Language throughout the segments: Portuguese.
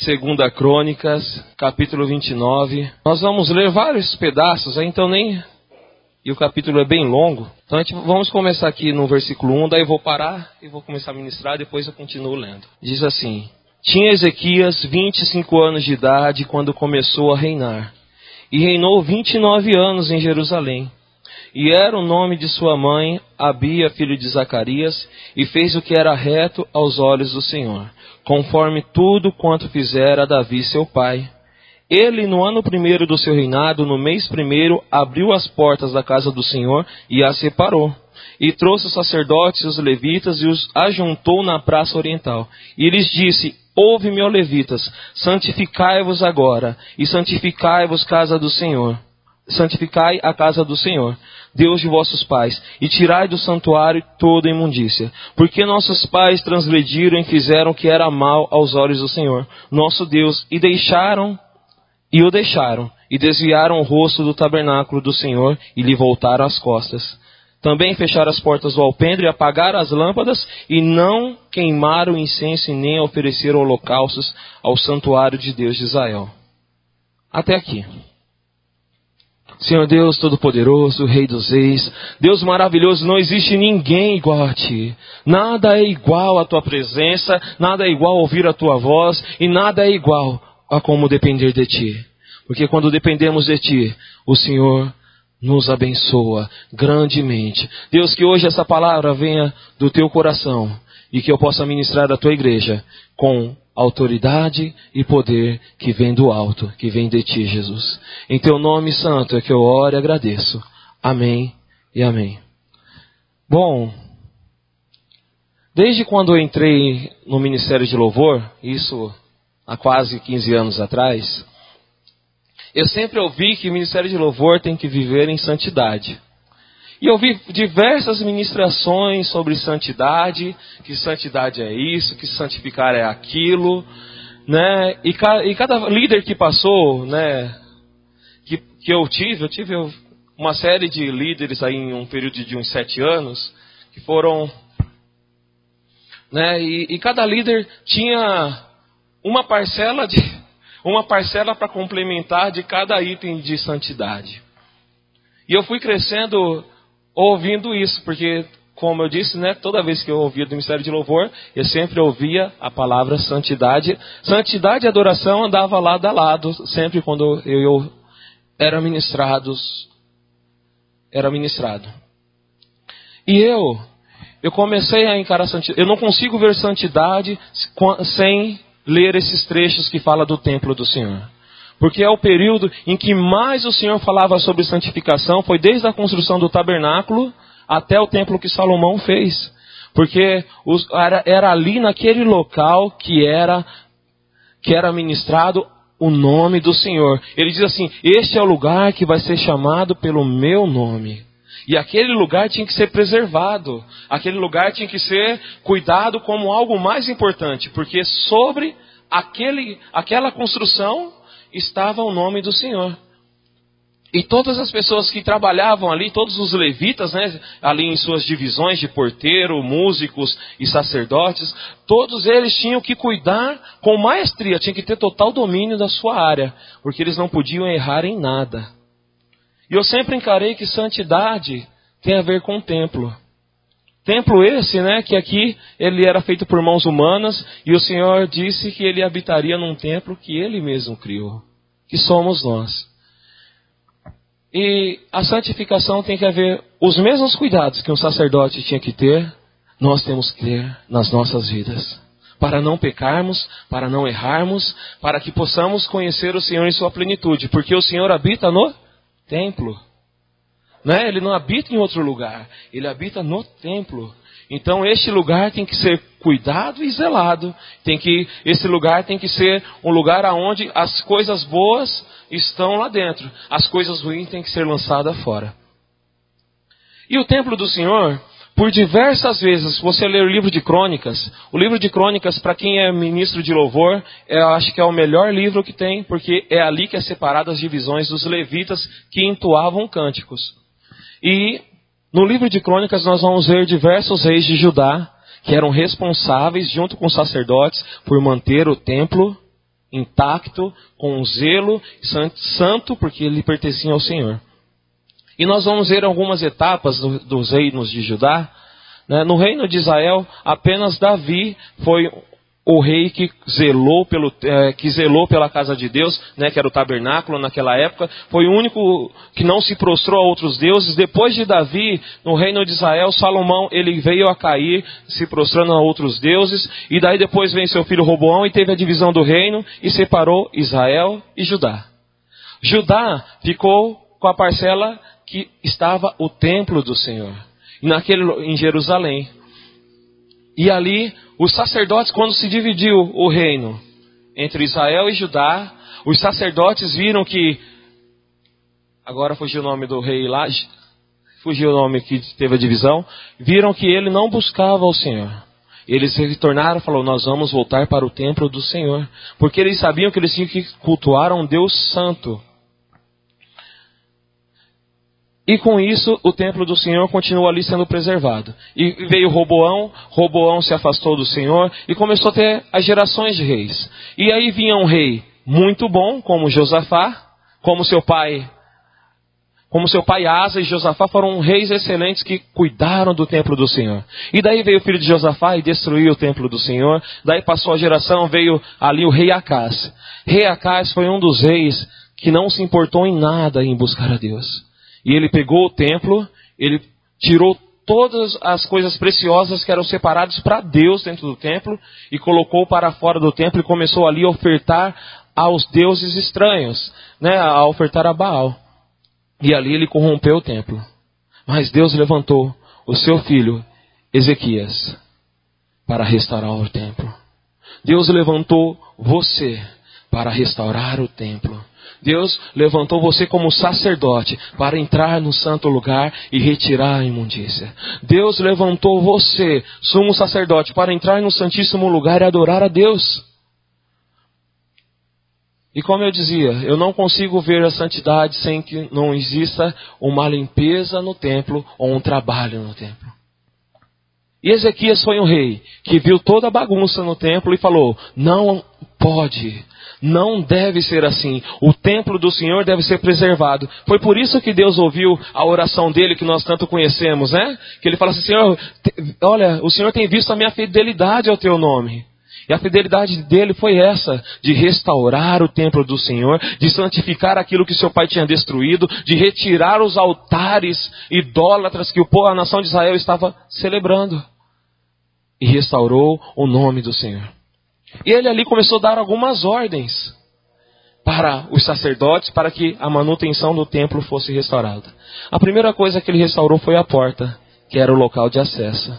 Segunda Crônicas, capítulo 29. Nós vamos ler vários pedaços, e o capítulo é bem longo. Então vamos começar aqui no versículo 1, daí eu vou parar e vou começar a ministrar, depois eu continuo lendo. Diz assim: Tinha Ezequias 25 anos de idade quando começou a reinar, e reinou 29 anos em Jerusalém. E era o nome de sua mãe, Abia, filho de Zacarias, e fez o que era reto aos olhos do Senhor, conforme tudo quanto fizera Davi seu pai. Ele, no ano primeiro do seu reinado, no mês primeiro, abriu as portas da casa do Senhor e as separou. E trouxe os sacerdotes e os levitas e os ajuntou na praça oriental. E lhes disse: Ouve-me, ó levitas, santificai-vos agora, e santificai-vos casa do Senhor. Santificai a casa do Senhor, Deus de vossos pais, e tirai do santuário toda imundícia. Porque nossos pais transgrediram e fizeram o que era mal aos olhos do Senhor, nosso Deus, e o deixaram, e desviaram o rosto do tabernáculo do Senhor, e lhe voltaram as costas. Também fecharam as portas do alpendre, e apagaram as lâmpadas, e não queimaram incenso, e nem ofereceram holocaustos ao santuário de Deus de Israel. Até aqui. Senhor Deus Todo-Poderoso, Rei dos Reis, Deus maravilhoso, não existe ninguém igual a Ti. Nada é igual à Tua presença, nada é igual a ouvir a Tua voz, e nada é igual a como depender de Ti. Porque quando dependemos de Ti, o Senhor nos abençoa grandemente. Deus, que hoje essa palavra venha do Teu coração, e que eu possa ministrar a Tua igreja com autoridade e poder que vem do alto, que vem de Ti, Jesus. Em Teu nome santo é que eu oro e agradeço. Amém e amém. Bom, desde quando eu entrei no Ministério de Louvor, isso há quase 15 anos atrás, eu sempre ouvi que o Ministério de Louvor tem que viver em santidade. E eu ouvi diversas ministrações sobre santidade, que santidade é isso, que santificar é aquilo, né? E cada líder que passou, né, que eu tive uma série de líderes aí em um período de uns 7 anos, que foram, né, e cada líder tinha uma parcela para complementar de cada item de santidade. E eu fui crescendo ouvindo isso, porque, como eu disse, né, toda vez que eu ouvia do Ministério de Louvor, eu sempre ouvia a palavra santidade. Santidade e adoração andava lado a lado, sempre quando eu era ministrado. E eu comecei a encarar santidade. Eu não consigo ver santidade sem ler esses trechos que falam do templo do Senhor. Porque é o período em que mais o Senhor falava sobre santificação, foi desde a construção do tabernáculo até o templo que Salomão fez. Porque era ali naquele local que era ministrado o nome do Senhor. Ele diz assim: este é o lugar que vai ser chamado pelo meu nome. E aquele lugar tinha que ser preservado. Aquele lugar tinha que ser cuidado como algo mais importante. Porque sobre aquela construção estava o nome do Senhor. E todas as pessoas que trabalhavam ali, todos os levitas, né, ali em suas divisões de porteiro, músicos e sacerdotes, todos eles tinham que cuidar com maestria, tinham que ter total domínio da sua área, porque eles não podiam errar em nada. E eu sempre encarei que santidade tem a ver com o templo. Templo esse, né, que aqui ele era feito por mãos humanas, e o Senhor disse que ele habitaria num templo que ele mesmo criou, que somos nós. E a santificação tem que haver os mesmos cuidados que um sacerdote tinha que ter, nós temos que ter nas nossas vidas, para não pecarmos, para não errarmos, para que possamos conhecer o Senhor em sua plenitude, porque o Senhor habita no templo. Né? Ele não habita em outro lugar, ele habita no templo. Então este lugar tem que ser cuidado e zelado. Esse lugar tem que ser um lugar onde as coisas boas estão lá dentro, as coisas ruins têm que ser lançadas fora. E o templo do Senhor, por diversas vezes, se você ler o livro de Crônicas, para quem é ministro de louvor, eu acho que é o melhor livro que tem, porque é ali que é separado as divisões dos levitas que entoavam cânticos. E no livro de Crônicas nós vamos ver diversos reis de Judá que eram responsáveis, junto com os sacerdotes, por manter o templo intacto, com zelo, santo, porque ele pertencia ao Senhor. E nós vamos ver algumas etapas dos reinos de Judá. No reino de Israel, apenas Davi foi o rei que zelou pela casa de Deus, que era o tabernáculo naquela época. Foi o único que não se prostrou a outros deuses. Depois de Davi, no reino de Israel, Salomão, ele veio a cair, se prostrando a outros deuses. E daí depois vem seu filho Roboão e teve a divisão do reino e separou Israel e Judá. Judá ficou com a parcela que estava o templo do Senhor, em Jerusalém. E ali, os sacerdotes, quando se dividiu o reino entre Israel e Judá, os sacerdotes viram que, agora fugiu o nome do rei lá, fugiu o nome que teve a divisão, viram que ele não buscava o Senhor. Eles retornaram e falaram, nós vamos voltar para o templo do Senhor, porque eles sabiam que eles tinham que cultuar a um Deus santo. E com isso, o templo do Senhor continua ali sendo preservado. E veio Roboão se afastou do Senhor e começou a ter as gerações de reis. E aí vinha um rei muito bom, como Josafá, como seu pai Asa e Josafá foram reis excelentes que cuidaram do templo do Senhor. E daí veio o filho de Josafá e destruiu o templo do Senhor. Daí passou a geração, veio ali o rei Acás. Rei Acás foi um dos reis que não se importou em nada em buscar a Deus. E ele pegou o templo, ele tirou todas as coisas preciosas que eram separadas para Deus dentro do templo e colocou para fora do templo e começou ali a ofertar aos deuses estranhos, a ofertar a Baal. E ali ele corrompeu o templo. Mas Deus levantou o seu filho Ezequias para restaurar o templo. Deus levantou você para restaurar o templo. Deus levantou você como sacerdote para entrar no santo lugar e retirar a imundícia. Deus levantou você, sumo sacerdote, para entrar no santíssimo lugar e adorar a Deus. E como eu dizia, eu não consigo ver a santidade sem que não exista uma limpeza no templo ou um trabalho no templo. E Ezequias foi um rei que viu toda a bagunça no templo e falou, não pode, não deve ser assim. O templo do Senhor deve ser preservado. Foi por isso que Deus ouviu a oração dele que nós tanto conhecemos, Que ele fala assim, Senhor, olha, o Senhor tem visto a minha fidelidade ao teu nome. E a fidelidade dele foi essa, de restaurar o templo do Senhor, de santificar aquilo que seu pai tinha destruído, de retirar os altares idólatras que a nação de Israel estava celebrando. E restaurou o nome do Senhor. E ele ali começou a dar algumas ordens para os sacerdotes, para que a manutenção do templo fosse restaurada. A primeira coisa que ele restaurou foi a porta, que era o local de acesso.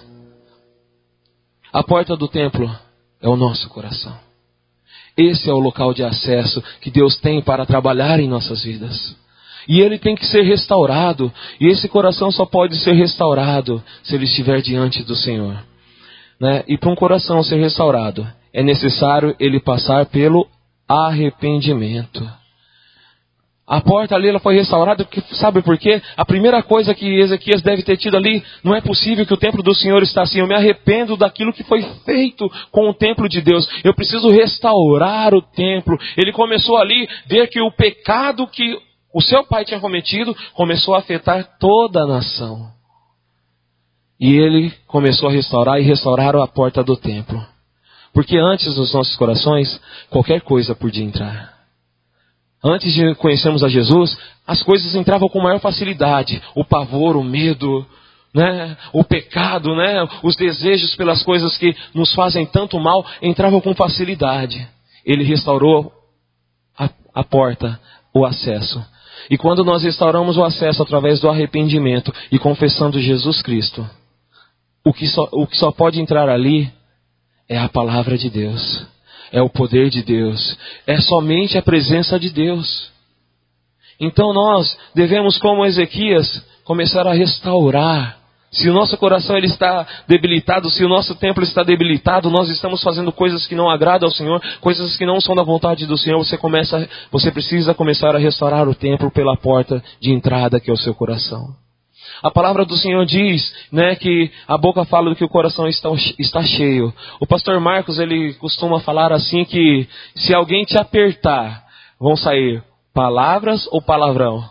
A porta do templo é o nosso coração. Esse é o local de acesso que Deus tem para trabalhar em nossas vidas. E ele tem que ser restaurado. E esse coração só pode ser restaurado se ele estiver diante do Senhor. E para um coração ser restaurado, é necessário ele passar pelo arrependimento. A porta ali ela foi restaurada, porque, sabe por quê? A primeira coisa que Ezequias deve ter tido ali, não é possível que o templo do Senhor está assim. Eu me arrependo daquilo que foi feito com o templo de Deus. Eu preciso restaurar o templo. Ele começou ali a ver que o pecado que o seu pai tinha cometido começou a afetar toda a nação. E ele começou a restaurar e restauraram a porta do templo. Porque antes nos nossos corações, qualquer coisa podia entrar. Antes de conhecermos a Jesus, as coisas entravam com maior facilidade. O pavor, o medo, o pecado, os desejos pelas coisas que nos fazem tanto mal, entravam com facilidade. Ele restaurou a porta, o acesso. E quando nós restauramos o acesso através do arrependimento e confessando Jesus Cristo, o que só pode entrar ali é a palavra de Deus. É o poder de Deus. É somente a presença de Deus. Então nós devemos, como Ezequias, começar a restaurar. Se o nosso coração ele está debilitado, se o nosso templo está debilitado, nós estamos fazendo coisas que não agradam ao Senhor, coisas que não são da vontade do Senhor, você precisa começar a restaurar o templo pela porta de entrada que é o seu coração. A palavra do Senhor diz, né, que a boca fala do que o coração está cheio. O pastor Marcos, ele costuma falar assim que se alguém te apertar, vão sair palavras ou palavrão.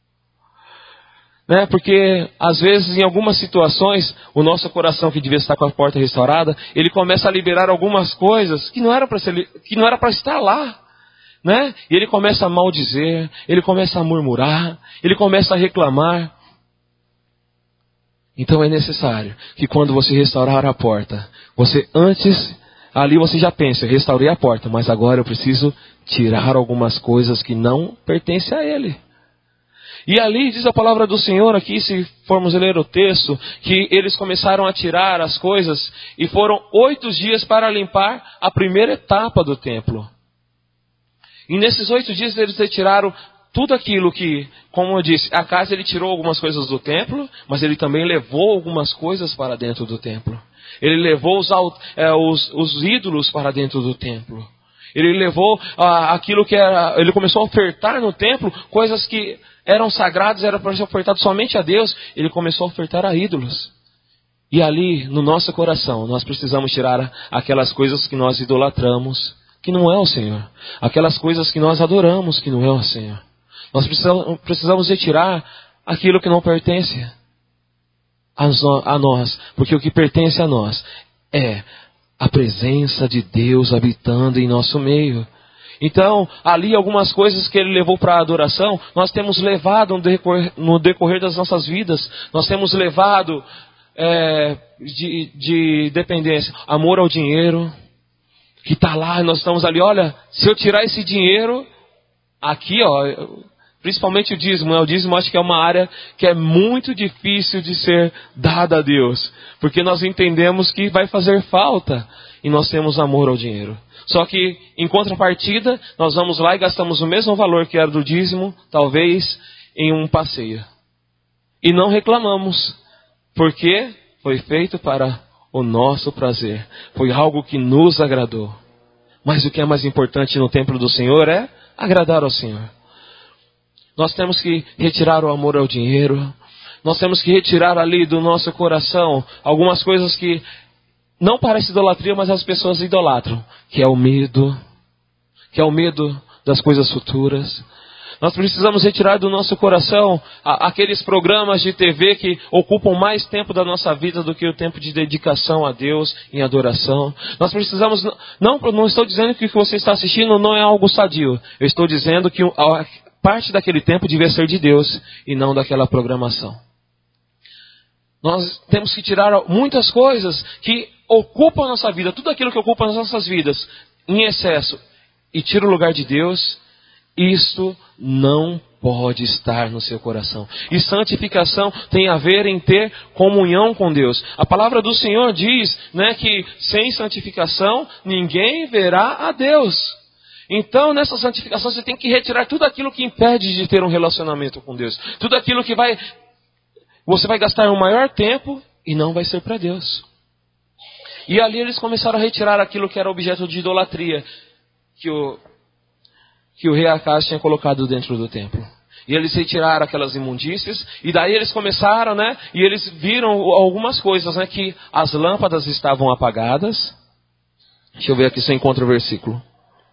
Né? Porque, às vezes, em algumas situações, o nosso coração, que devia estar com a porta restaurada, ele começa a liberar algumas coisas que não era para estar lá. Né? E ele começa a maldizer, ele começa a murmurar, ele começa a reclamar. Então é necessário que quando você restaurar a porta, ali você já pensa, eu restaurei a porta, mas agora eu preciso tirar algumas coisas que não pertencem a ele. E ali diz a palavra do Senhor aqui, se formos ler o texto, que eles começaram a tirar as coisas e foram 8 dias para limpar a primeira etapa do templo. E nesses 8 dias eles retiraram tudo aquilo que, como eu disse, a casa ele tirou algumas coisas do templo, mas ele também levou algumas coisas para dentro do templo. Ele levou os ídolos para dentro do templo. Ele levou aquilo que era, ele começou a ofertar no templo coisas que eram sagradas, era para ser ofertado somente a Deus. Ele começou a ofertar a ídolos. E ali, no nosso coração, nós precisamos tirar aquelas coisas que nós idolatramos, que não é o Senhor. Aquelas coisas que nós adoramos, que não é o Senhor. Nós precisamos retirar aquilo que não pertence a nós. Porque o que pertence a nós é a presença de Deus habitando em nosso meio. Então, ali algumas coisas que ele levou para a adoração, nós temos levado no decorrer das nossas vidas. Nós temos levado de dependência, amor ao dinheiro, que está lá, e nós estamos ali, olha, se eu tirar esse dinheiro, aqui, ó, principalmente o dízimo, o dízimo acho que é uma área que é muito difícil de ser dada a Deus, porque nós entendemos que vai fazer falta, e nós temos amor ao dinheiro. Só que, em contrapartida, nós vamos lá e gastamos o mesmo valor que era do dízimo, talvez, em um passeio. E não reclamamos, porque foi feito para o nosso prazer. Foi algo que nos agradou. Mas o que é mais importante no templo do Senhor é agradar ao Senhor. Nós temos que retirar o amor ao dinheiro. Nós temos que retirar ali do nosso coração algumas coisas que não parece idolatria, mas as pessoas idolatram. Que é o medo das coisas futuras. Nós precisamos retirar do nosso coração aqueles programas de TV que ocupam mais tempo da nossa vida do que o tempo de dedicação a Deus em adoração. Nós precisamos, não estou dizendo que o que você está assistindo não é algo sadio. Eu estou dizendo que parte daquele tempo devia ser de Deus e não daquela programação. Nós temos que tirar muitas coisas que ocupam a nossa vida, tudo aquilo que ocupa as nossas vidas em excesso e tira o lugar de Deus. Isto não pode estar no seu coração. E santificação tem a ver em ter comunhão com Deus. A palavra do Senhor diz, né, que sem santificação ninguém verá a Deus. Então, nessa santificação você tem que retirar tudo aquilo que impede de ter um relacionamento com Deus. Tudo aquilo que você vai gastar um maior tempo e não vai ser para Deus. E ali eles começaram a retirar aquilo que era objeto de idolatria, que o rei Acaz tinha colocado dentro do templo. E eles retiraram aquelas imundícias, e daí eles começaram, né, e eles viram algumas coisas, né, que as lâmpadas estavam apagadas. Deixa eu ver aqui se eu encontro o versículo.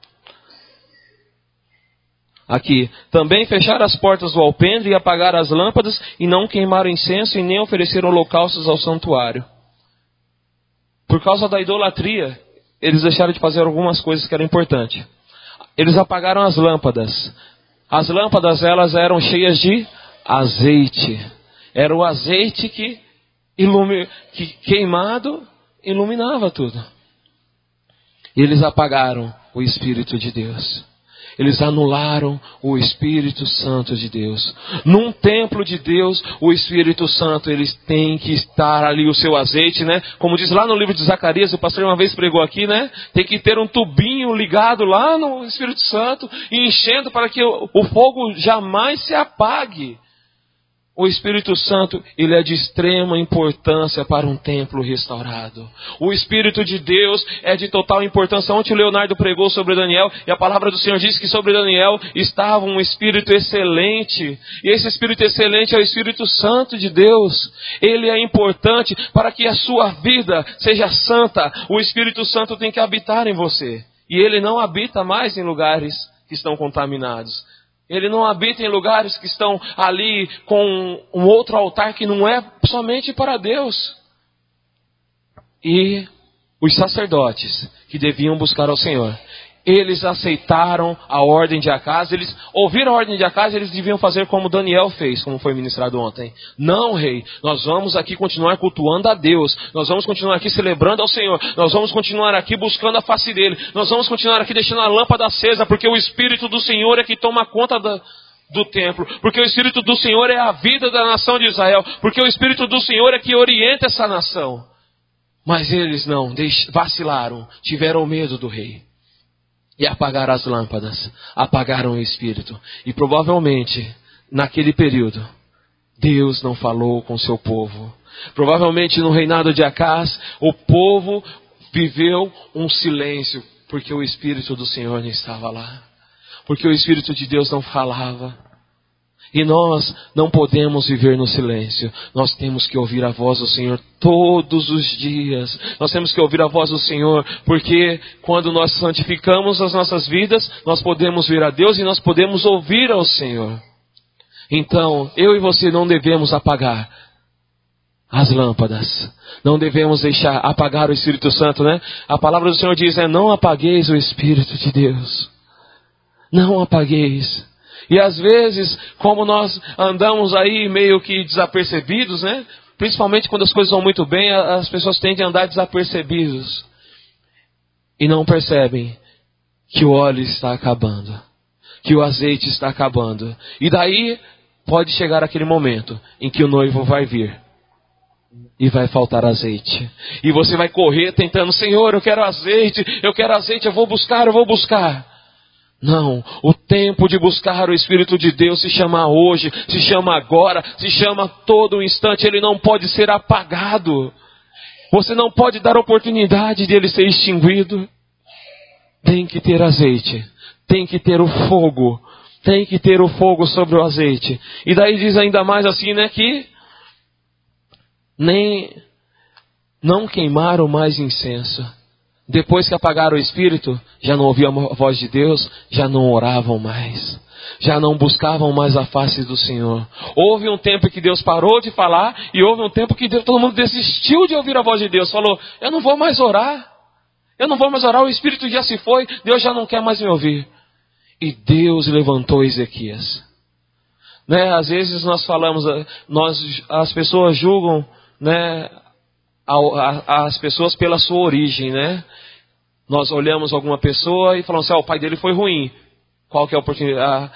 Aqui, também fecharam as portas do alpendre e apagaram as lâmpadas, e não queimaram incenso e nem ofereceram holocaustos ao santuário. Por causa da idolatria, eles deixaram de fazer algumas coisas que eram importantes. Eles apagaram as lâmpadas. As lâmpadas, elas eram cheias de azeite. Era o azeite que queimado iluminava tudo. E eles apagaram o Espírito de Deus. Eles anularam o Espírito Santo de Deus. Num templo de Deus, o Espírito Santo, eles têm que estar ali, o seu azeite, né? Como diz lá no livro de Zacarias, o pastor uma vez pregou aqui, né? Tem que ter um tubinho ligado lá no Espírito Santo e enchendo para que o fogo jamais se apague. O Espírito Santo, ele é de extrema importância para um templo restaurado. O Espírito de Deus é de total importância. Ontem o Leonardo pregou sobre Daniel e a palavra do Senhor diz que sobre Daniel estava um Espírito excelente. E esse Espírito excelente é o Espírito Santo de Deus. Ele é importante para que a sua vida seja santa. O Espírito Santo tem que habitar em você. E ele não habita mais em lugares que estão contaminados. Ele não habita em lugares que estão ali com um outro altar que não é somente para Deus. E os sacerdotes que deviam buscar ao Senhor, eles aceitaram a ordem de Acas, eles ouviram a ordem de Acas, eles deviam fazer como Daniel fez, como foi ministrado ontem. Não, rei, nós vamos aqui continuar cultuando a Deus, nós vamos continuar aqui celebrando ao Senhor, nós vamos continuar aqui buscando a face dele, nós vamos continuar aqui deixando a lâmpada acesa, porque o Espírito do Senhor é que toma conta do templo, porque o Espírito do Senhor é a vida da nação de Israel, porque o Espírito do Senhor é que orienta essa nação. Mas eles não, vacilaram, tiveram medo do rei. E apagaram as lâmpadas, apagaram o Espírito. E provavelmente, naquele período, Deus não falou com seu povo. Provavelmente no reinado de Acas, o povo viveu um silêncio, porque o Espírito do Senhor não estava lá. Porque o Espírito de Deus não falava. E nós não podemos viver no silêncio. Nós temos que ouvir a voz do Senhor todos os dias. Nós temos que ouvir a voz do Senhor, porque quando nós santificamos as nossas vidas, nós podemos ver a Deus e nós podemos ouvir ao Senhor. Então, eu e você não devemos apagar as lâmpadas. Não devemos deixar apagar o Espírito Santo, né? A palavra do Senhor diz, não apagueis o Espírito de Deus. Não apagueis. E às vezes, como nós andamos aí meio que desapercebidos, né? Principalmente quando as coisas vão muito bem, as pessoas tendem a andar desapercebidos. E não percebem que o óleo está acabando. Que o azeite está acabando. E daí pode chegar aquele momento em que o noivo vai vir. E vai faltar azeite. E você vai correr tentando, Senhor, eu quero azeite, eu vou buscar. Não, o tempo de buscar o Espírito de Deus se chama hoje, se chama agora, se chama todo instante. Ele não pode ser apagado. Você não pode dar oportunidade de ele ser extinguido. Tem que ter azeite, tem que ter o fogo, tem que ter o fogo sobre o azeite. E daí diz ainda mais assim, né, que não queimaram mais incenso. Depois que apagaram o Espírito, já não ouviam a voz de Deus, já não oravam mais. Já não buscavam mais a face do Senhor. Houve um tempo que Deus parou de falar e houve um tempo que todo mundo desistiu de ouvir a voz de Deus. Falou, eu não vou mais orar. O Espírito já se foi, Deus já não quer mais me ouvir. E Deus levantou Ezequias. Né? Às vezes nós falamos, as pessoas julgam, né, as pessoas pela sua origem, né? Nós olhamos alguma pessoa e falamos assim, o pai dele foi ruim. Qual que é a oportunidade?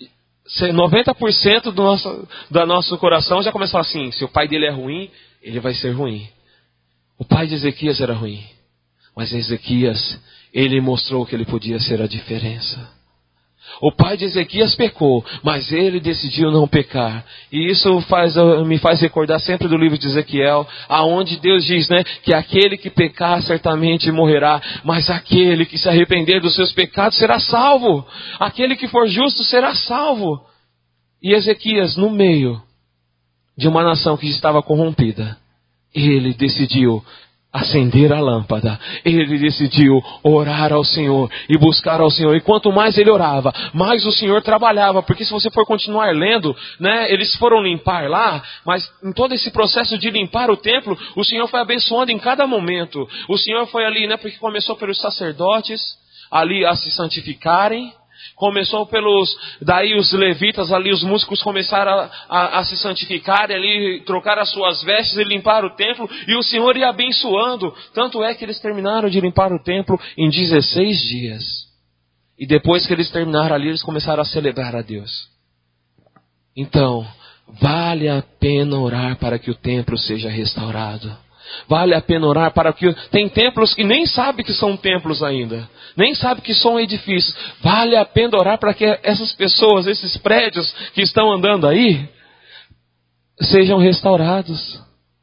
90% do nosso coração já começa a falar assim, se o pai dele é ruim, ele vai ser ruim. O pai de Ezequias era ruim. Mas Ezequias, ele mostrou que ele podia ser a diferença. O pai de Ezequias pecou, mas ele decidiu não pecar. E isso me faz recordar sempre do livro de Ezequiel, aonde Deus diz, né, que aquele que pecar certamente morrerá, mas aquele que se arrepender dos seus pecados será salvo. Aquele que for justo será salvo. E Ezequias, no meio de uma nação que estava corrompida, ele decidiu acender a lâmpada. Ele decidiu orar ao Senhor e buscar ao Senhor. E quanto mais ele orava, mais o Senhor trabalhava. Porque se você for continuar lendo, né, eles foram limpar lá, mas em todo esse processo de limpar o templo, o Senhor foi abençoando em cada momento. O Senhor foi ali, né, porque começou pelos sacerdotes ali a se santificarem. Começou daí os levitas ali, os músicos começaram a se santificar, ali trocar as suas vestes e limpar o templo, e o Senhor ia abençoando. Tanto é que eles terminaram de limpar o templo em 16 dias. E depois que eles terminaram ali, eles começaram a celebrar a Deus. Então, vale a pena orar para que o templo seja restaurado. Vale a pena orar para que... Tem templos que nem sabem que são templos ainda. Nem sabem que são edifícios. Vale a pena orar para que essas pessoas, esses prédios que estão andando aí, sejam restaurados.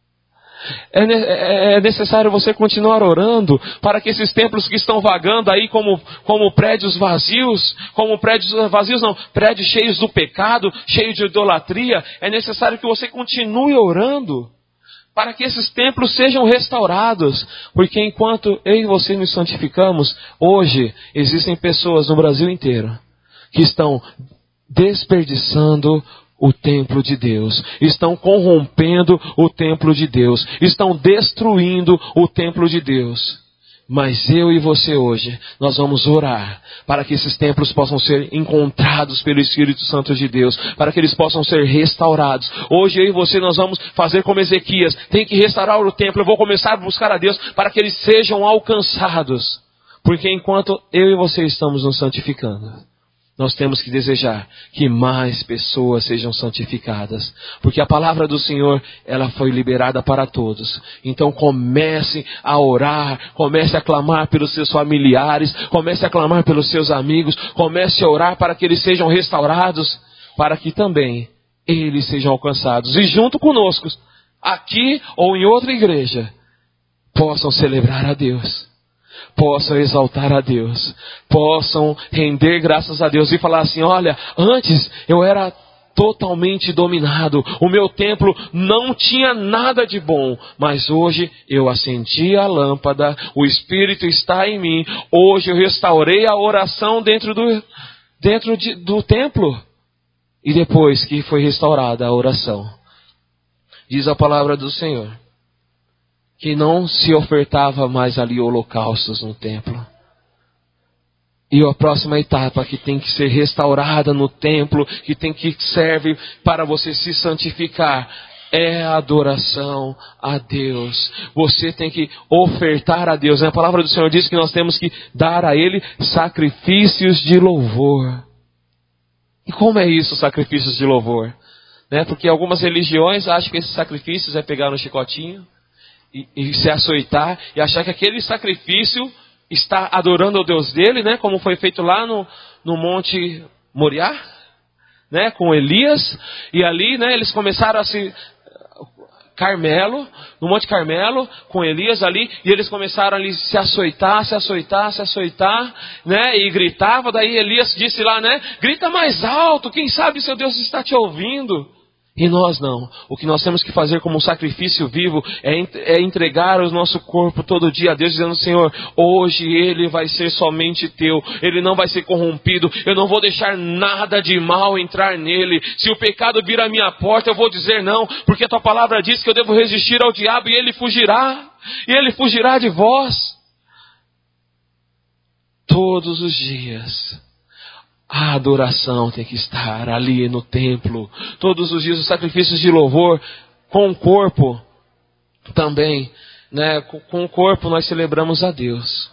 É necessário você continuar orando para que esses templos que estão vagando aí como prédios vazios, prédios cheios do pecado, cheios de idolatria, é necessário que você continue orando para que esses templos sejam restaurados, porque enquanto eu e você nos santificamos, hoje existem pessoas no Brasil inteiro que estão desperdiçando o templo de Deus, estão corrompendo o templo de Deus, estão destruindo o templo de Deus. Mas eu e você hoje, nós vamos orar para que esses templos possam ser encontrados pelo Espírito Santo de Deus, para que eles possam ser restaurados. Hoje eu e você, nós vamos fazer como Ezequias, tem que restaurar o templo, eu vou começar a buscar a Deus para que eles sejam alcançados. Porque enquanto eu e você estamos nos santificando, nós temos que desejar que mais pessoas sejam santificadas. Porque a palavra do Senhor, ela foi liberada para todos. Então comece a orar, comece a clamar pelos seus familiares, comece a clamar pelos seus amigos, comece a orar para que eles sejam restaurados, para que também eles sejam alcançados. E junto conosco, aqui ou em outra igreja, possam celebrar a Deus, possam exaltar a Deus, possam render graças a Deus e falar assim: olha, antes eu era totalmente dominado, o meu templo não tinha nada de bom, mas hoje eu acendi a lâmpada, o Espírito está em mim, hoje eu restaurei a oração dentro do templo. E depois que foi restaurada a oração, diz a palavra do Senhor que não se ofertava mais ali holocaustos no templo. E a próxima etapa que tem que ser restaurada no templo, que serve para você se santificar, é a adoração a Deus. Você tem que ofertar a Deus. A palavra do Senhor diz que nós temos que dar a Ele sacrifícios de louvor. E como é isso, sacrifícios de louvor? Porque algumas religiões acham que esses sacrifícios é pegar no chicotinho e se açoitar e achar que aquele sacrifício está adorando ao Deus dele, como foi feito lá no Monte Moriá, com Elias, e ali eles começaram a no Monte Carmelo, com Elias ali, e eles começaram ali se açoitar, e gritava. Daí Elias disse lá, grita mais alto, quem sabe seu Deus está te ouvindo. E nós não. O que nós temos que fazer como um sacrifício vivo é entregar o nosso corpo todo dia a Deus, dizendo: Senhor, hoje ele vai ser somente teu, ele não vai ser corrompido, eu não vou deixar nada de mal entrar nele. Se o pecado vir à minha porta, eu vou dizer não, porque a tua palavra diz que eu devo resistir ao diabo e ele fugirá de vós. Todos os dias a adoração tem que estar ali no templo. Todos os dias os sacrifícios de louvor com o corpo também, com o corpo nós celebramos a Deus.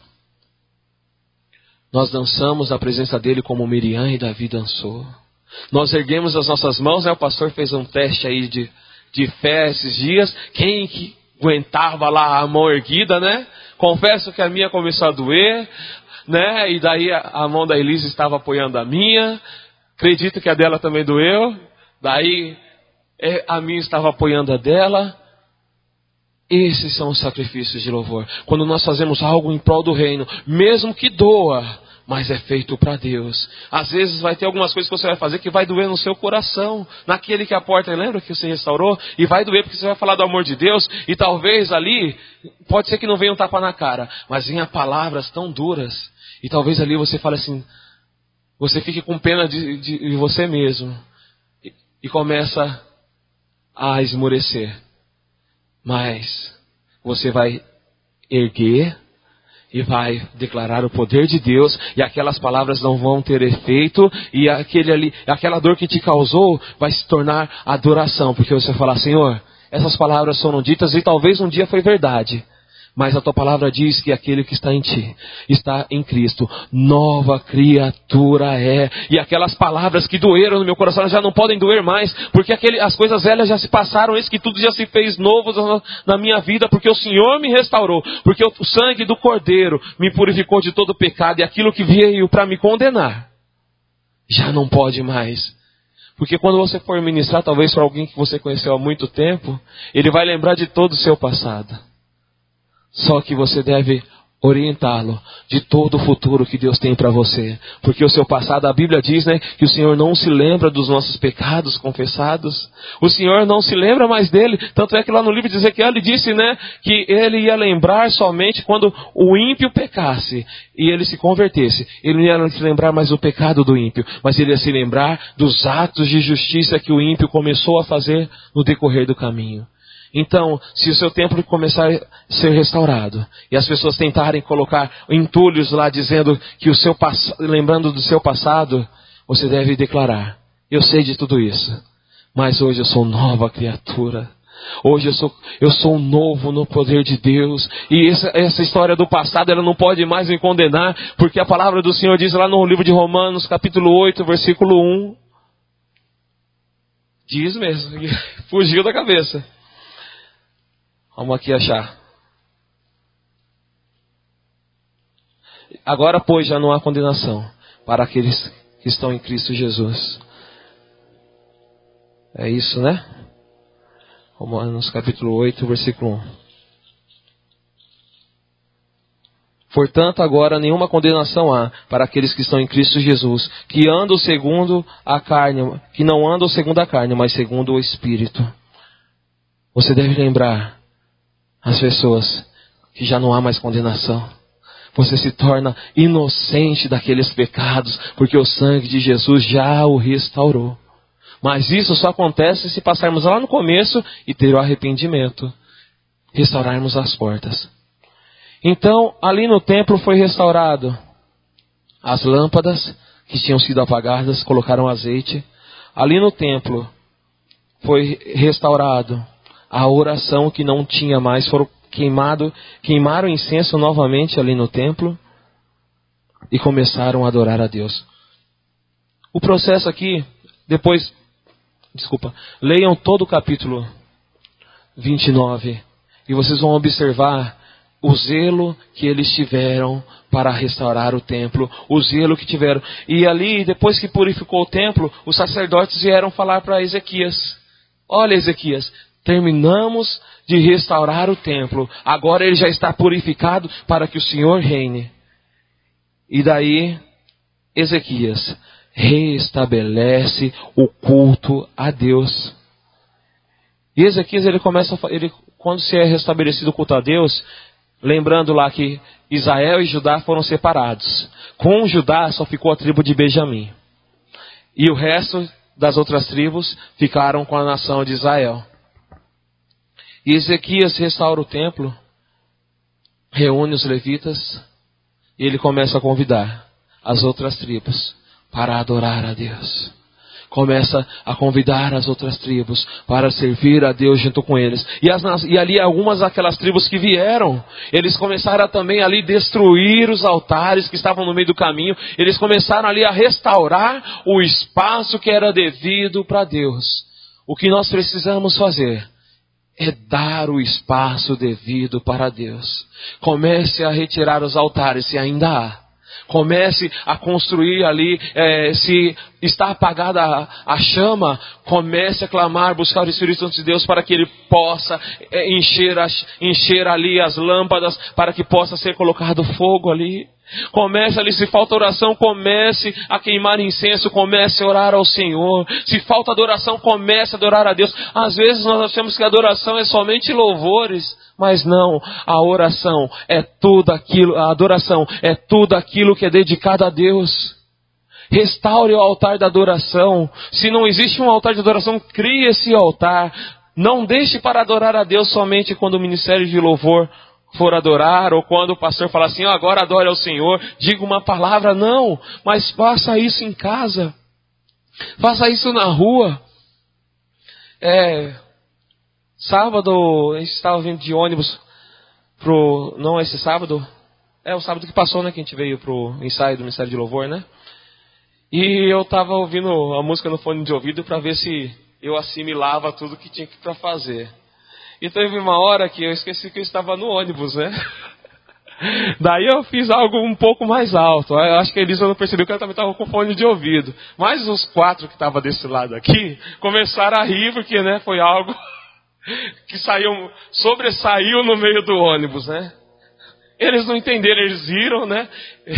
Nós dançamos na presença dele como Miriam e Davi dançou. Nós erguemos as nossas mãos, o pastor fez um teste aí de fé esses dias. Quem que aguentava lá a mão erguida, Confesso que a minha começou a doer. E daí a mão da Elisa estava apoiando a minha. Acredito que a dela também doeu. Daí a minha estava apoiando a dela. Esses são os sacrifícios de louvor. Quando nós fazemos algo em prol do reino, mesmo que doa, mas é feito para Deus. Às vezes vai ter algumas coisas que você vai fazer que vai doer no seu coração, naquele que a porta, lembra que você restaurou? E vai doer porque você vai falar do amor de Deus, e talvez ali, pode ser que não venha um tapa na cara, mas venha palavras tão duras, e talvez ali você fale assim, você fique com pena de você mesmo, e começa a esmorecer. Mas você vai erguer e vai declarar o poder de Deus, e aquelas palavras não vão ter efeito, e aquela dor que te causou vai se tornar adoração, porque você vai falar: Senhor, essas palavras foram ditas e talvez um dia foi verdade, mas a tua palavra diz que aquele que está em ti, está em Cristo, nova criatura é. E aquelas palavras que doeram no meu coração já não podem doer mais, porque as coisas velhas já se passaram, eis que tudo já se fez novo na minha vida, porque o Senhor me restaurou, porque o sangue do Cordeiro me purificou de todo pecado, e aquilo que veio para me condenar, já não pode mais. Porque quando você for ministrar, talvez para alguém que você conheceu há muito tempo, ele vai lembrar de todo o seu passado. Só que você deve orientá-lo de todo o futuro que Deus tem para você. Porque o seu passado, a Bíblia diz, né, que o Senhor não se lembra dos nossos pecados confessados. O Senhor não se lembra mais dele. Tanto é que lá no livro de Ezequiel ele disse, né, que ele ia lembrar somente quando o ímpio pecasse e ele se convertesse. Ele não ia se lembrar mais do pecado do ímpio, mas ele ia se lembrar dos atos de justiça que o ímpio começou a fazer no decorrer do caminho. Então, se o seu templo começar a ser restaurado e as pessoas tentarem colocar entulhos lá dizendo que lembrando do seu passado, você deve declarar: eu sei de tudo isso, mas hoje eu sou nova criatura. Hoje eu sou novo no poder de Deus. E essa história do passado, ela não pode mais me condenar, porque a palavra do Senhor diz lá no livro de Romanos, capítulo 8, versículo 1. Diz mesmo, fugiu da cabeça. Vamos aqui achar. Agora, pois, já não há condenação para aqueles que estão em Cristo Jesus. É isso, né? Romanos capítulo 8, versículo 1. Portanto, agora nenhuma condenação há para aqueles que estão em Cristo Jesus, que andam segundo a carne, que não andam segundo a carne, mas segundo o Espírito. Você deve lembrar as pessoas que já não há mais condenação. Você se torna inocente daqueles pecados, porque o sangue de Jesus já o restaurou. Mas isso só acontece se passarmos lá no começo e ter o arrependimento, restaurarmos as portas. Então, ali no templo foi restaurado as lâmpadas que tinham sido apagadas, colocaram azeite. Ali no templo foi restaurado a oração que não tinha mais, queimaram incenso novamente ali no templo e começaram a adorar a Deus. O processo aqui, leiam todo o capítulo 29 e vocês vão observar o zelo que eles tiveram para restaurar o templo, o zelo que tiveram. E ali, depois que purificou o templo, os sacerdotes vieram falar para Ezequias: olha, Ezequias, terminamos de restaurar o templo. Agora ele já está purificado para que o Senhor reine. E daí, Ezequias reestabelece o culto a Deus. E Ezequias, quando se é restabelecido o culto a Deus, lembrando lá que Israel e Judá foram separados. Com Judá só ficou a tribo de Benjamim. E o resto das outras tribos ficaram com a nação de Israel. E Ezequias restaura o templo, reúne os levitas, e ele começa a convidar as outras tribos para adorar a Deus. Começa a convidar as outras tribos para servir a Deus junto com eles. E ali algumas daquelas tribos que vieram, eles começaram a também ali destruir os altares que estavam no meio do caminho. Eles começaram ali a restaurar o espaço que era devido para Deus. O que nós precisamos fazer é dar o espaço devido para Deus. Comece a retirar os altares, se ainda há. Comece a construir ali, se está apagada a chama, comece a clamar, buscar o Espírito Santo de Deus para que Ele possa encher ali as lâmpadas, para que possa ser colocado fogo ali. Comece ali, se falta oração, comece a queimar incenso, comece a orar ao Senhor. Se falta adoração, comece a adorar a Deus. Às vezes nós achamos que a adoração é somente louvores, mas não, a oração é tudo aquilo, a adoração é tudo aquilo que é dedicado a Deus. Restaure o altar da adoração. Se não existe um altar de adoração, crie esse altar. Não deixe para adorar a Deus somente quando o ministério de louvor for adorar, ou quando o pastor falar assim: agora adore ao Senhor, diga uma palavra. Não, mas faça isso em casa, faça isso na rua. Sábado, a gente estava vindo de ônibus não esse sábado, o sábado que passou, né, que a gente veio pro ensaio do Ministério de Louvor, né? E eu estava ouvindo a música no fone de ouvido para ver se eu assimilava tudo que tinha para fazer. E teve uma hora que eu esqueci que eu estava no ônibus, né? Daí eu fiz algo um pouco mais alto. Eu acho que a Elisa não percebeu que ela também estava com fone de ouvido. Mas os 4 que estavam desse lado aqui começaram a rir, porque, né, foi algo que sobressaiu no meio do ônibus, né? Eles não entenderam, eles riram, né?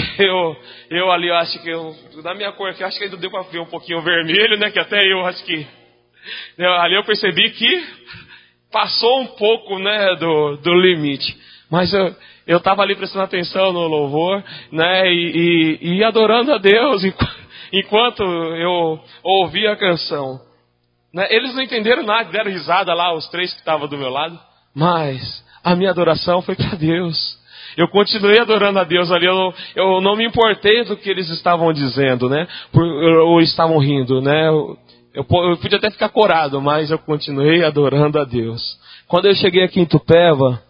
Eu ali, eu acho que da minha cor aqui, acho que ainda deu para ver um pouquinho vermelho, né? Que até eu acho que ali eu percebi que passou um pouco, né, do limite. Mas eu estava ali prestando atenção no louvor, né? E adorando a Deus enquanto eu ouvia a canção. Né? Eles não entenderam nada, deram risada lá, os 3 que estavam do meu lado. Mas a minha adoração foi para Deus. Eu continuei adorando a Deus ali, eu não me importei do que eles estavam dizendo, né? Ou estavam rindo, né? Eu podia até ficar corado, mas eu continuei adorando a Deus. Quando eu cheguei aqui em Itupeva,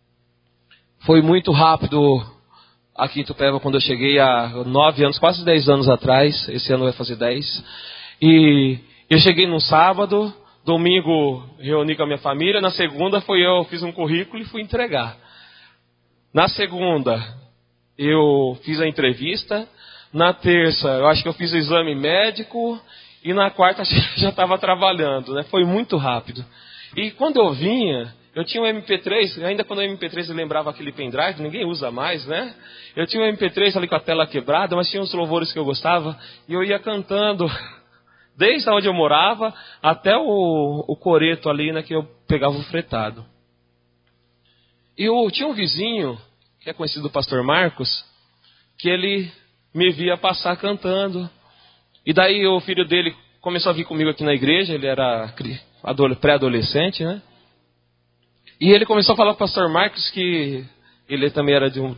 foi muito rápido aqui em Itupeva, quando eu cheguei há 9 anos, quase 10 anos atrás, esse ano vai fazer 10. E eu cheguei num sábado, domingo reuni com a minha família, na segunda eu fiz um currículo e fui entregar. Na segunda, eu fiz a entrevista. Na terça, eu acho que eu fiz o exame médico. E na quarta, já estava trabalhando, né? Foi muito rápido. E quando eu vinha, eu tinha um MP3. Ainda quando o MP3 eu lembrava aquele pendrive, ninguém usa mais, né? Eu tinha um MP3 ali com a tela quebrada, mas tinha uns louvores que eu gostava. E eu ia cantando, desde onde eu morava, até o coreto ali, né? Que eu pegava o fretado. E eu tinha um vizinho, que é conhecido do pastor Marcos, que ele me via passar cantando. E daí o filho dele começou a vir comigo aqui na igreja, ele era pré-adolescente, né? E ele começou a falar para o pastor Marcos que ele também era de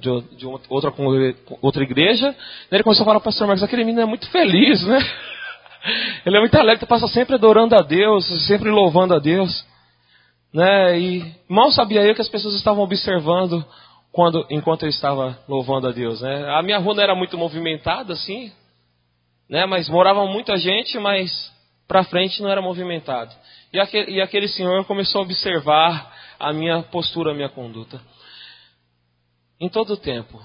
outra igreja. Daí ele começou a falar para o pastor Marcos, aquele menino é muito feliz, né? Ele é muito alegre, passa sempre adorando a Deus, sempre louvando a Deus. Né? E mal sabia eu que as pessoas estavam observando enquanto eu estava louvando a Deus. Né? A minha rua não era muito movimentada assim, né? Mas morava muita gente, mas para frente não era movimentado. E aquele senhor começou a observar a minha postura, a minha conduta. Em todo tempo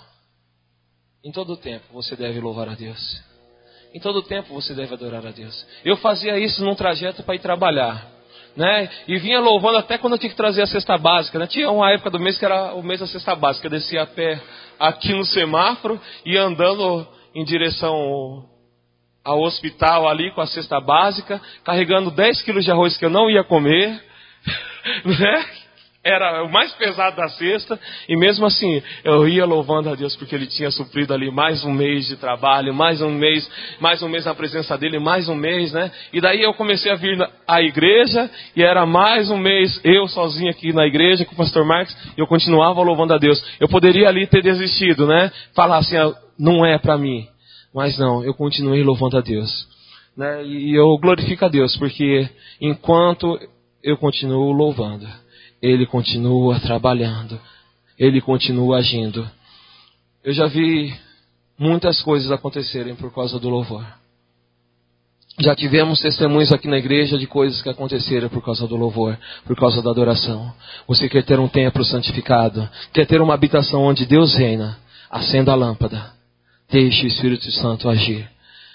você deve louvar a Deus. Em todo tempo você deve adorar a Deus. Eu fazia isso num trajeto para ir trabalhar. Né? E vinha louvando até quando eu tinha que trazer a cesta básica. Né? Tinha uma época do mês que era o mês da cesta básica. Eu descia a pé aqui no semáforo e andando em direção ao hospital ali com a cesta básica, carregando 10 quilos de arroz que eu não ia comer. Né? Era o mais pesado da cesta, e mesmo assim eu ia louvando a Deus porque Ele tinha suprido ali mais um mês de trabalho, mais um mês na presença dEle, mais um mês, né? E daí eu comecei a vir à igreja, e era mais um mês eu sozinho aqui na igreja com o pastor Marcos, e eu continuava louvando a Deus. Eu poderia ali ter desistido, né? Falar assim, não é para mim. Mas não, eu continuei louvando a Deus. Né? E eu glorifico a Deus, porque enquanto eu continuo louvando, Ele continua trabalhando, Ele continua agindo. Eu já vi muitas coisas acontecerem por causa do louvor. Já tivemos testemunhos aqui na igreja de coisas que aconteceram por causa do louvor, por causa da adoração. Você quer ter um templo santificado, quer ter uma habitação onde Deus reina, acenda a lâmpada, deixe o Espírito Santo agir.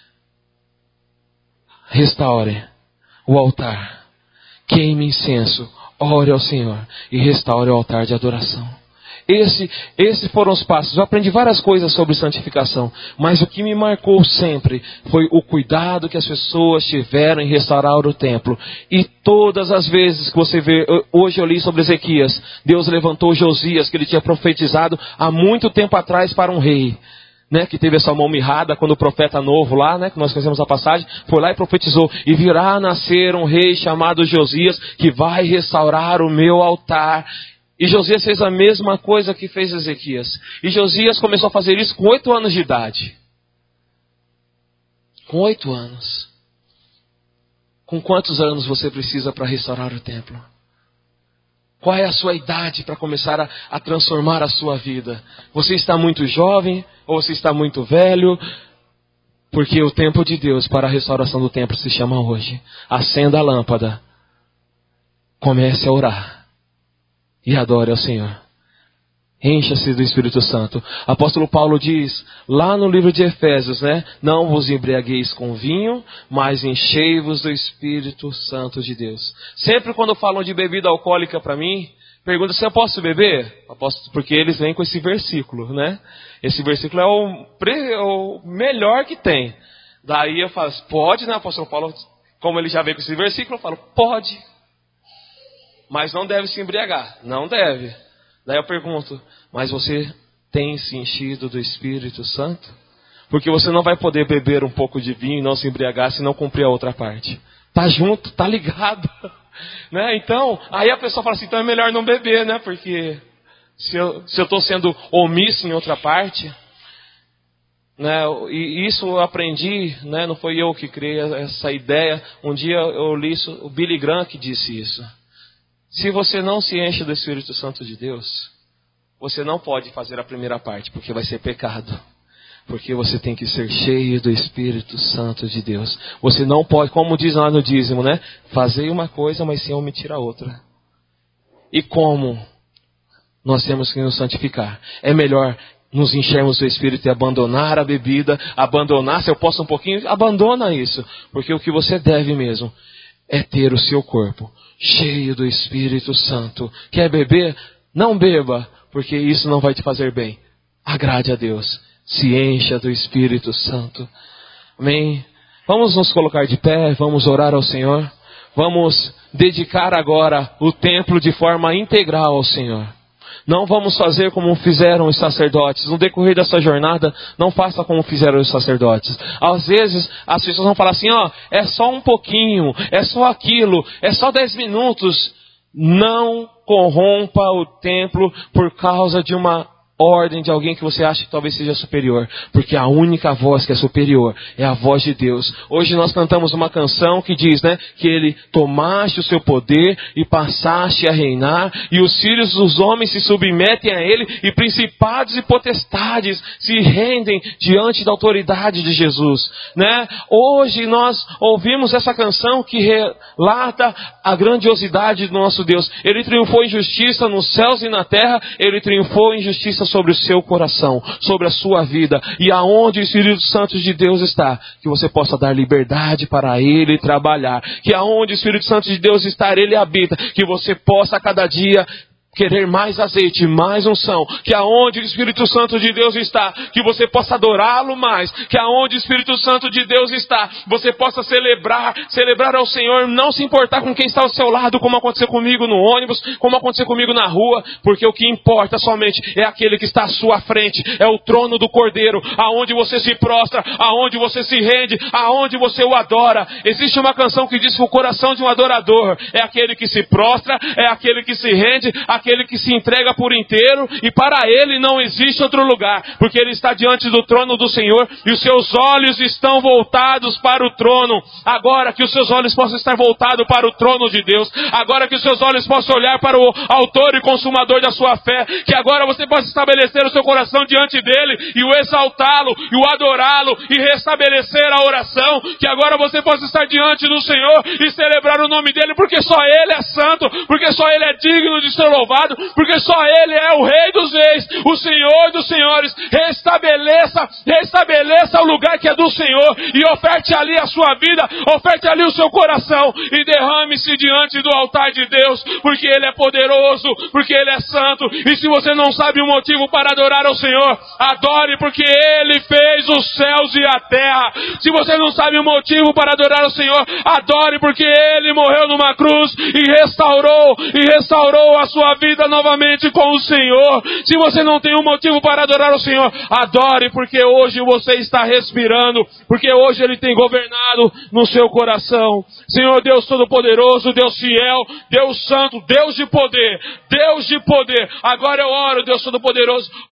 Restaure o altar, queime incenso, ore ao Senhor e restaure o altar de adoração. Esses foram os passos. Eu aprendi várias coisas sobre santificação, mas o que me marcou sempre foi o cuidado que as pessoas tiveram em restaurar o templo. E todas as vezes que você vê, hoje eu li sobre Ezequias, Deus levantou Josias, que ele tinha profetizado há muito tempo atrás para um rei. Né, que teve essa mão mirrada quando o profeta novo lá, né, que nós conhecemos a passagem, foi lá e profetizou, e virá nascer um rei chamado Josias, que vai restaurar o meu altar. E Josias fez a mesma coisa que fez Ezequias. E Josias começou a fazer isso com 8 anos de idade. Com 8 anos. Com quantos anos você precisa para restaurar o templo? Qual é a sua idade para começar a transformar a sua vida? Você está muito jovem ou você está muito velho? Porque o tempo de Deus para a restauração do templo se chama hoje. Acenda a lâmpada. Comece a orar. E adore ao Senhor. Encha-se do Espírito Santo. Apóstolo Paulo diz, lá no livro de Efésios, né? Não vos embriagueis com vinho, mas enchei-vos do Espírito Santo de Deus. Sempre quando falam de bebida alcoólica para mim, perguntam se eu posso beber? Porque eles vêm com esse versículo, né? Esse versículo é o melhor que tem. Daí eu falo, pode, né, apóstolo Paulo? Como ele já veio com esse versículo, eu falo, pode. Mas não deve se embriagar. Não deve. Daí eu pergunto, mas você tem se enchido do Espírito Santo? Porque você não vai poder beber um pouco de vinho e não se embriagar se não cumprir a outra parte. Tá junto, tá ligado. Né? Então, aí a pessoa fala assim, então é melhor não beber, né? Porque se eu estou sendo omisso em outra parte, né? E isso eu aprendi, né? Não foi eu que criei essa ideia. Um dia eu li isso, o Billy Graham que disse isso. Se você não se enche do Espírito Santo de Deus, você não pode fazer a primeira parte, porque vai ser pecado. Porque você tem que ser cheio do Espírito Santo de Deus. Você não pode, como diz lá no dízimo, né? Fazer uma coisa, mas sem omitir a outra. E como nós temos que nos santificar? É melhor nos enchermos do Espírito e abandonar a bebida, abandonar, se eu posso um pouquinho, abandona isso. Porque o que você deve mesmo é ter o seu corpo cheio do Espírito Santo. Quer beber? Não beba, porque isso não vai te fazer bem. Agrade a Deus. Se encha do Espírito Santo. Amém? Vamos nos colocar de pé, vamos orar ao Senhor. Vamos dedicar agora o templo de forma integral ao Senhor. Não vamos fazer como fizeram os sacerdotes. No decorrer dessa jornada, não faça como fizeram os sacerdotes. Às vezes, as pessoas vão falar assim, é só um pouquinho, é só aquilo, é só 10 minutos. Não corrompa o templo por causa de uma ordem de alguém que você acha que talvez seja superior. Porque a única voz que é superior é a voz de Deus. Hoje nós cantamos uma canção que diz, né, que Ele tomaste o seu poder e passaste a reinar, e os filhos dos homens se submetem a Ele, e principados e potestades se rendem diante da autoridade de Jesus, né? Hoje nós ouvimos essa canção que relata a grandiosidade do nosso Deus. Ele triunfou em justiça nos céus e na terra, Ele triunfou em justiça sobre o seu coração, sobre a sua vida. E aonde o Espírito Santo de Deus está, que você possa dar liberdade para Ele trabalhar. Que aonde o Espírito Santo de Deus está, Ele habita. Que você possa a cada dia querer mais azeite, mais unção. Que aonde o Espírito Santo de Deus está, que você possa adorá-lo mais. Que aonde o Espírito Santo de Deus está, você possa celebrar ao Senhor, não se importar com quem está ao seu lado, como aconteceu comigo no ônibus, como aconteceu comigo na rua, porque o que importa somente é aquele que está à sua frente, é o trono do Cordeiro, aonde você se prostra, aonde você se rende, aonde você o adora. Existe uma canção que diz que o coração de um adorador é aquele que se prostra, é aquele que se rende, aquele que se entrega por inteiro, e para Ele não existe outro lugar, porque Ele está diante do trono do Senhor, e os seus olhos estão voltados para o trono. Agora que os seus olhos possam estar voltados para o trono de Deus, agora que os seus olhos possam olhar para o autor e consumador da sua fé, que agora você possa estabelecer o seu coração diante dele, e o exaltá-lo, e o adorá-lo, e restabelecer a oração, que agora você possa estar diante do Senhor, e celebrar o nome dele, porque só Ele é santo, porque só Ele é digno de ser louvado, porque só Ele é o Rei dos Reis, o Senhor dos Senhores. Restabeleça o lugar que é do Senhor, e oferte ali a sua vida, oferte ali o seu coração, e derrame-se diante do altar de Deus, porque Ele é poderoso, porque Ele é santo. E se você não sabe o motivo para adorar ao Senhor, adore, porque Ele fez os céus e a terra. Se você não sabe o motivo para adorar ao Senhor, adore, porque Ele morreu numa cruz e restaurou a sua vida novamente com o Senhor. Se você não tem um motivo para adorar o Senhor, adore, porque hoje você está respirando, porque hoje Ele tem governado no seu coração. Senhor Deus Todo-Poderoso, Deus fiel, Deus Santo, Deus de poder, agora eu oro, Deus Todo-Poderoso,